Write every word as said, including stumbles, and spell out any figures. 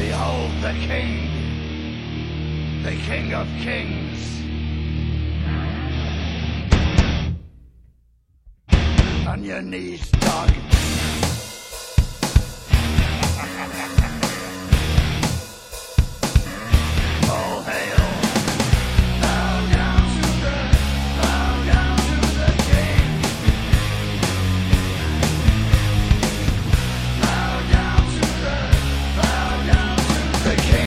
Behold the King, the King of Kings. On your knees, dog.